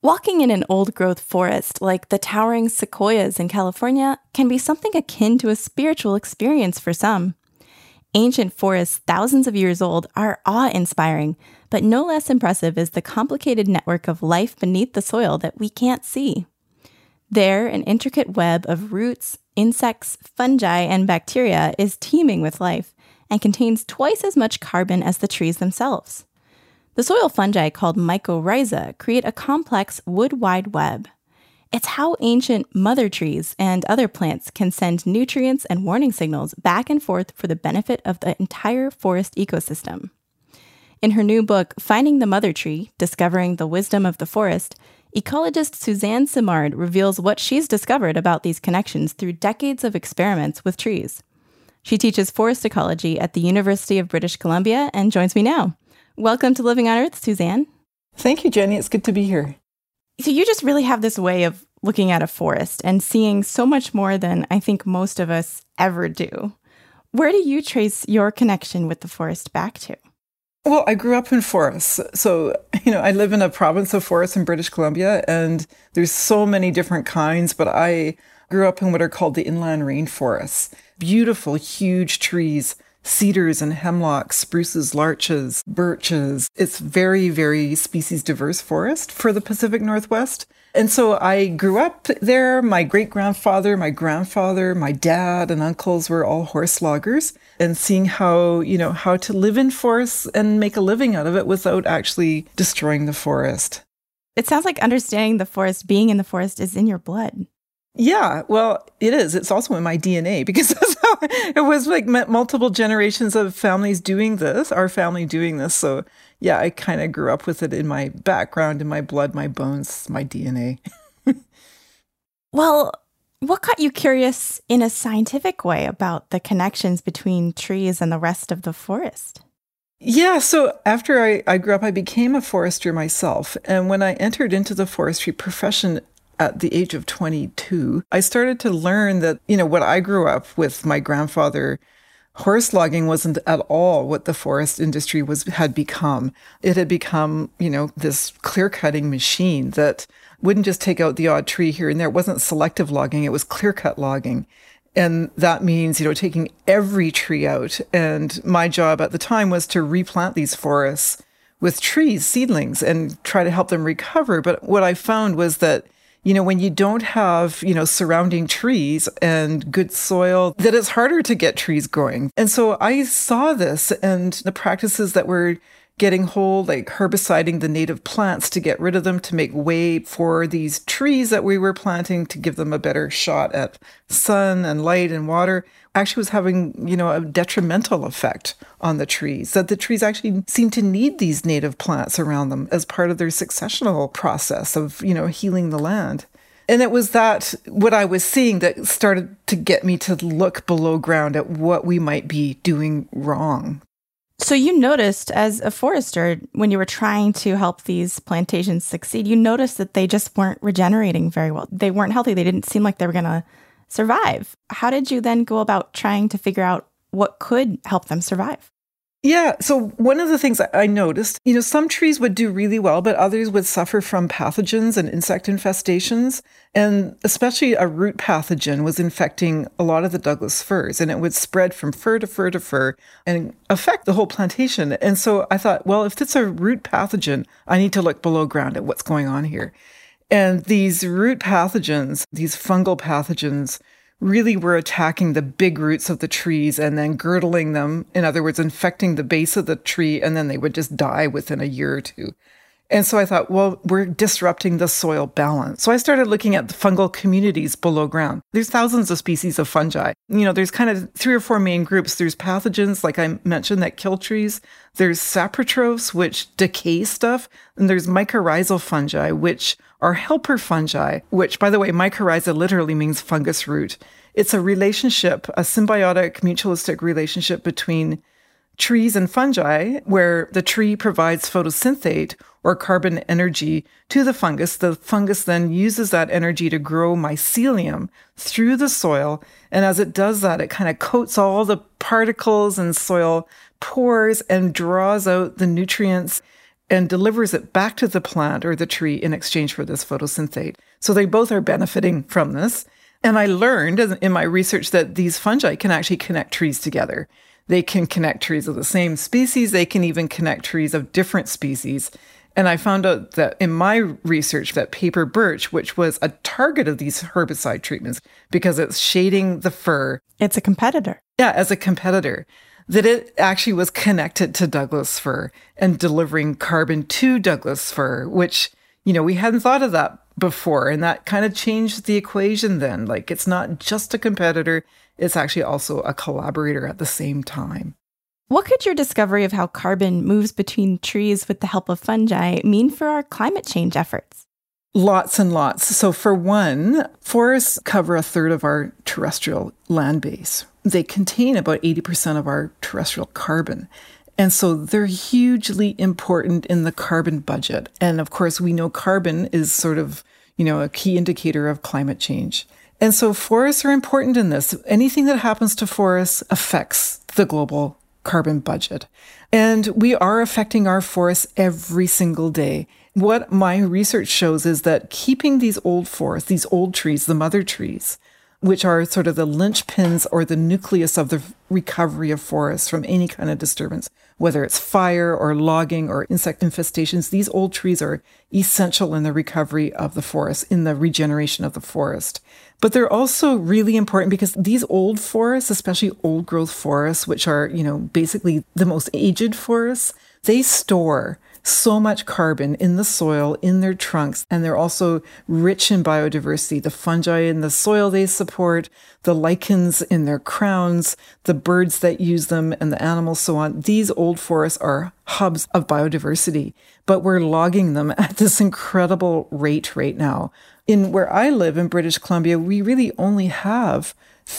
Walking in an old-growth forest like the towering sequoias in California can be something akin to a spiritual experience for some. Ancient forests thousands of years old are awe-inspiring, but no less impressive is the complicated network of life beneath the soil that we can't see. There, an intricate web of roots, insects, fungi, and bacteria is teeming with life and contains twice as much carbon as the trees themselves. The soil fungi called mycorrhiza create a complex wood-wide web. It's how ancient mother trees and other plants can send nutrients and warning signals back and forth for the benefit of the entire forest ecosystem. In her new book, Finding the Mother Tree, Discovering the Wisdom of the Forest, ecologist Suzanne Simard reveals what she's discovered about these connections through decades of experiments with trees. She teaches forest ecology at the University of British Columbia and joins me now. Welcome to Living on Earth, Suzanne. Thank you, Jenny. It's good to be here. So you just really have this way of looking at a forest and seeing so much more than I think most of us ever do. Where do you trace your connection with the forest back to? Well, I grew up in forests. So, I live in a province of forests in British Columbia, and there's so many different kinds, but I grew up in what are called the inland rainforests. Beautiful, huge trees, cedars and hemlocks, spruces, larches, birches. It's very, very species diverse forest for the Pacific Northwest. And so I grew up there. My great-grandfather, my grandfather, my dad and uncles were all horse loggers, and seeing how to live in forests and make a living out of it without actually destroying the forest. It sounds like understanding the forest, being in the forest, is in your blood. Yeah, well, it is. It's also in my DNA because that's how it was, like multiple generations of families doing this, our family doing this. So yeah, I kind of grew up with it in my background, in my blood, my bones, my DNA. Well, what got you curious in a scientific way about the connections between trees and the rest of the forest? Yeah, so after I grew up, I became a forester myself. And when I entered into the forestry profession at the age of 22, I started to learn that, what I grew up with my grandfather, horse logging wasn't at all what the forest industry had become. It had become, this clear-cutting machine that wouldn't just take out the odd tree here and there. It wasn't selective logging, it was clear-cut logging. And that means, taking every tree out. And my job at the time was to replant these forests with trees, seedlings, and try to help them recover. But what I found was that when you don't have, surrounding trees and good soil, that it's harder to get trees growing. And so I saw this and the practices that were getting hold, like herbiciding the native plants to get rid of them, to make way for these trees that we were planting, to give them a better shot at sun and light and water, actually was having, a detrimental effect on the trees, that the trees actually seem to need these native plants around them as part of their successional process of, healing the land. And it was that, what I was seeing, that started to get me to look below ground at what we might be doing wrong. So you noticed, as a forester, when you were trying to help these plantations succeed, you noticed that they just weren't regenerating very well. They weren't healthy. They didn't seem like they were going to survive. How did you then go about trying to figure out what could help them survive? Yeah. So one of the things I noticed, some trees would do really well, but others would suffer from pathogens and insect infestations. And especially a root pathogen was infecting a lot of the Douglas firs, and it would spread from fir to fir to fir and affect the whole plantation. And so I thought, well, if it's a root pathogen, I need to look below ground at what's going on here. And these root pathogens, these fungal pathogens, really were attacking the big roots of the trees and then girdling them. In other words, infecting the base of the tree, and then they would just die within a year or two. And so I thought, well, we're disrupting the soil balance. So I started looking at the fungal communities below ground. There's thousands of species of fungi. There's kind of 3 or 4 main groups. There's pathogens, like I mentioned, that kill trees. There's saprotrophs, which decay stuff. And there's mycorrhizal fungi, which are helper fungi, which, by the way, mycorrhiza literally means fungus root. It's a relationship, a symbiotic, mutualistic relationship between trees and fungi, where the tree provides photosynthate, or carbon energy, to the fungus. The fungus then uses that energy to grow mycelium through the soil. And as it does that, it kind of coats all the particles and soil pores and draws out the nutrients. and delivers it back to the plant or the tree in exchange for this photosynthate. So they both are benefiting from this. And I learned in my research that these fungi can actually connect trees together. They can connect trees of the same species. They can even connect trees of different species. And I found out that in my research that paper birch, which was a target of these herbicide treatments because it's shading the fir. It's a competitor. Yeah, as a competitor. That it actually was connected to Douglas fir and delivering carbon to Douglas fir, which, we hadn't thought of that before. And that kind of changed the equation then. Like, it's not just a competitor, it's actually also a collaborator at the same time. What could your discovery of how carbon moves between trees with the help of fungi mean for our climate change efforts? Lots and lots. So for one, forests cover a third of our terrestrial land base. They contain about 80% of our terrestrial carbon. And so they're hugely important in the carbon budget. And of course, we know carbon is sort of, a key indicator of climate change. And so forests are important in this. Anything that happens to forests affects the global carbon budget. And we are affecting our forests every single day. What my research shows is that keeping these old forests, these old trees, the mother trees, which are sort of the linchpins or the nucleus of the recovery of forests from any kind of disturbance, whether it's fire or logging or insect infestations, these old trees are essential in the recovery of the forest, in the regeneration of the forest. But they're also really important because these old forests, especially old growth forests, which are, basically the most aged forests, they store so much carbon in the soil, in their trunks, and they're also rich in biodiversity. The fungi in the soil they support, the lichens in their crowns, the birds that use them, and the animals, so on. These old forests are hubs of biodiversity, but we're logging them at this incredible rate right now. In where I live in British Columbia, we really only have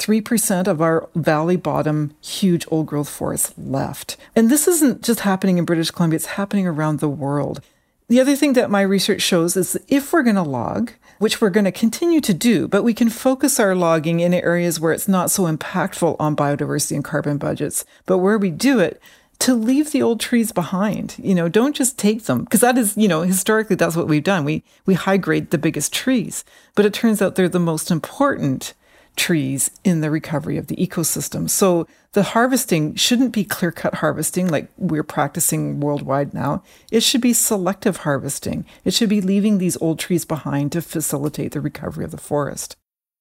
3% of our valley bottom huge old growth forests left. And this isn't just happening in British Columbia, it's happening around the world. The other thing that my research shows is if we're going to log, which we're going to continue to do, but we can focus our logging in areas where it's not so impactful on biodiversity and carbon budgets, but where we do it, to leave the old trees behind. Don't just take them, because that is, historically, that's what we've done. We high grade the biggest trees, but it turns out they're the most important trees in the recovery of the ecosystem. So the harvesting shouldn't be clear-cut harvesting like we're practicing worldwide now. It should be selective harvesting. It should be leaving these old trees behind to facilitate the recovery of the forest.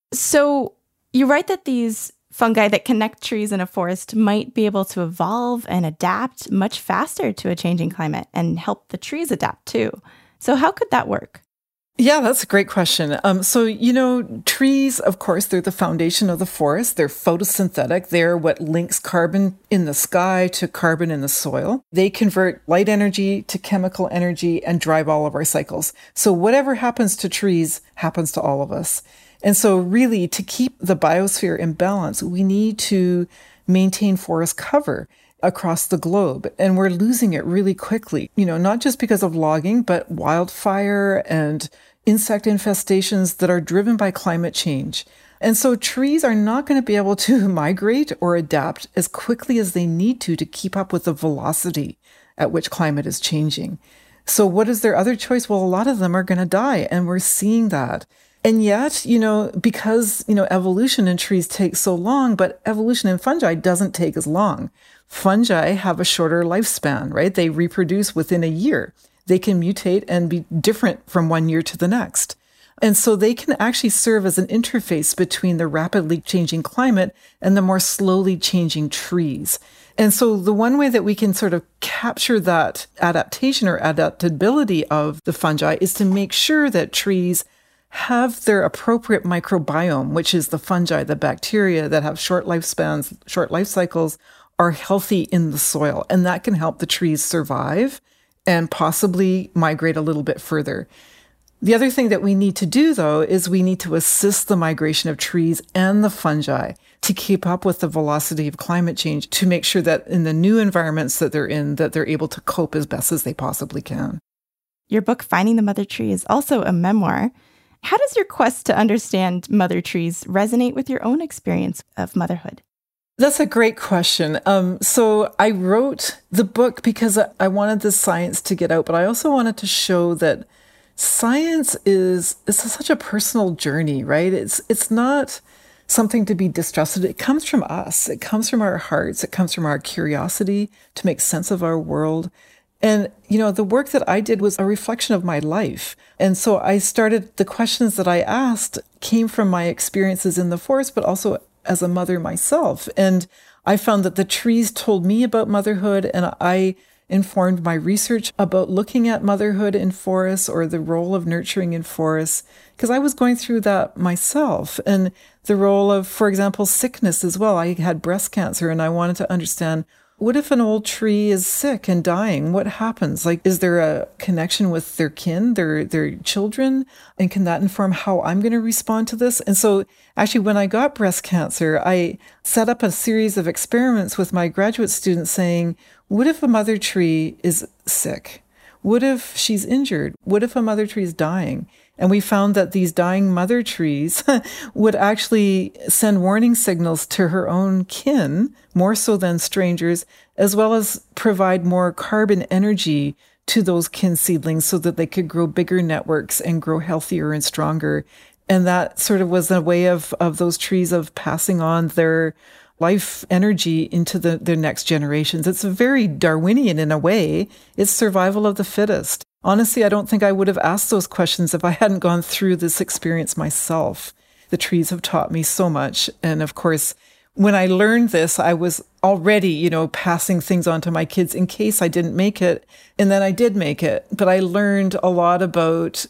So you write that these fungi that connect trees in a forest might be able to evolve and adapt much faster to a changing climate and help the trees adapt too. So how could that work? Yeah, that's a great question. Trees, of course, they're the foundation of the forest. They're photosynthetic. They're what links carbon in the sky to carbon in the soil. They convert light energy to chemical energy and drive all of our cycles. So whatever happens to trees happens to all of us. And so really, to keep the biosphere in balance, we need to maintain forest cover across the globe. And we're losing it really quickly, not just because of logging, but wildfire and insect infestations that are driven by climate change. And so trees are not going to be able to migrate or adapt as quickly as they need to keep up with the velocity at which climate is changing. So what is their other choice? Well, a lot of them are going to die, and we're seeing that. And yet, because, evolution in trees takes so long, but evolution in fungi doesn't take as long. Fungi have a shorter lifespan, right? They reproduce within a year. They can mutate and be different from one year to the next. And so they can actually serve as an interface between the rapidly changing climate and the more slowly changing trees. And so the one way that we can sort of capture that adaptation or adaptability of the fungi is to make sure that trees have their appropriate microbiome, which is the fungi, the bacteria that have short lifespans, short life cycles, are healthy in the soil. And that can help the trees survive and possibly migrate a little bit further. The other thing that we need to do, though, is we need to assist the migration of trees and the fungi to keep up with the velocity of climate change, to make sure that in the new environments that they're in, that they're able to cope as best as they possibly can. Your book, Finding the Mother Tree, is also a memoir. How does your quest to understand mother trees resonate with your own experience of motherhood? That's a great question. So I wrote the book because I wanted the science to get out, but I also wanted to show that science is such a personal journey, right? It's not something to be distrusted. It comes from us. It comes from our hearts. It comes from our curiosity to make sense of our world. And, the work that I did was a reflection of my life. And so the questions that I asked came from my experiences in the forest, but also as a mother myself. And I found that the trees told me about motherhood, and I informed my research about looking at motherhood in forests or the role of nurturing in forests, because I was going through that myself. And the role of, for example, sickness as well. I had breast cancer, and I wanted to understand, what if an old tree is sick and dying? What happens? Like, is there a connection with their kin, their children? And can that inform how I'm going to respond to this? And so actually, when I got breast cancer, I set up a series of experiments with my graduate students saying, what if a mother tree is sick? What if she's injured? What if a mother tree is dying? And we found that these dying mother trees would actually send warning signals to her own kin, more so than strangers, as well as provide more carbon energy to those kin seedlings so that they could grow bigger networks and grow healthier and stronger. And that sort of was a way of those trees of passing on their life energy into their next generations. It's very Darwinian in a way. It's survival of the fittest. Honestly, I don't think I would have asked those questions if I hadn't gone through this experience myself. The trees have taught me so much. And of course, when I learned this, I was already, passing things on to my kids in case I didn't make it. And then I did make it. But I learned a lot about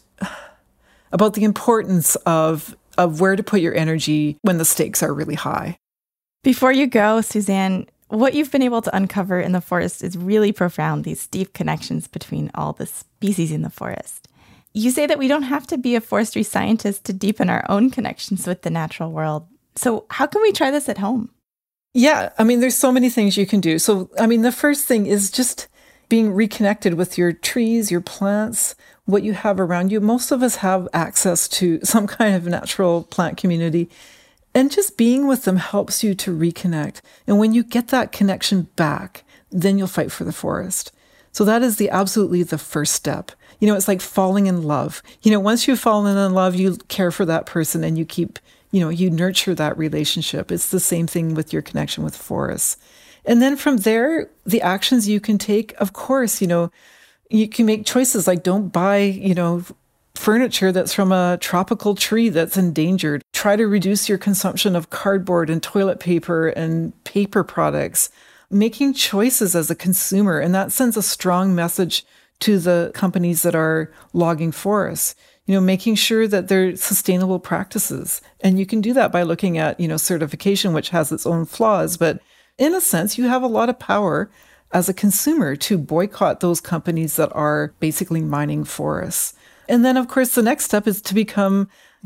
the importance of where to put your energy when the stakes are really high. Before you go, Suzanne, what you've been able to uncover in the forest is really profound, these deep connections between all the species in the forest. You say that we don't have to be a forestry scientist to deepen our own connections with the natural world. So how can we try this at home? Yeah, there's so many things you can do. So, the first thing is just being reconnected with your trees, your plants, what you have around you. Most of us have access to some kind of natural plant community. And just being with them helps you to reconnect. And when you get that connection back, then you'll fight for the forest. So that is absolutely the first step. It's like falling in love. Once you've fallen in love, you care for that person and you keep, you nurture that relationship. It's the same thing with your connection with forests. And then from there, the actions you can take, of course, you can make choices like don't buy, furniture that's from a tropical tree that's endangered. Try to reduce your consumption of cardboard and toilet paper and paper products. Making choices as a consumer, and that sends a strong message to the companies that are logging forests. Making sure that they're sustainable practices. And you can do that by looking at, certification, which has its own flaws. But in a sense, you have a lot of power as a consumer to boycott those companies that are basically mining forests. And then, of course, the next step is to become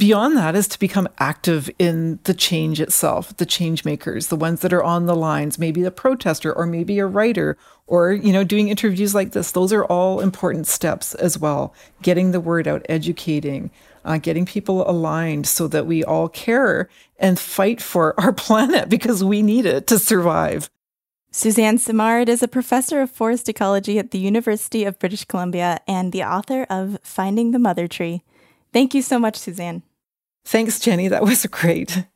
active in the change itself, the change makers, the ones that are on the lines, maybe a protester or maybe a writer or, doing interviews like this. Those are all important steps as well. Getting the word out, educating, getting people aligned so that we all care and fight for our planet because we need it to survive. Suzanne Simard is a professor of forest ecology at the University of British Columbia and the author of Finding the Mother Tree. Thank you so much, Suzanne. Thanks, Jenny. That was great.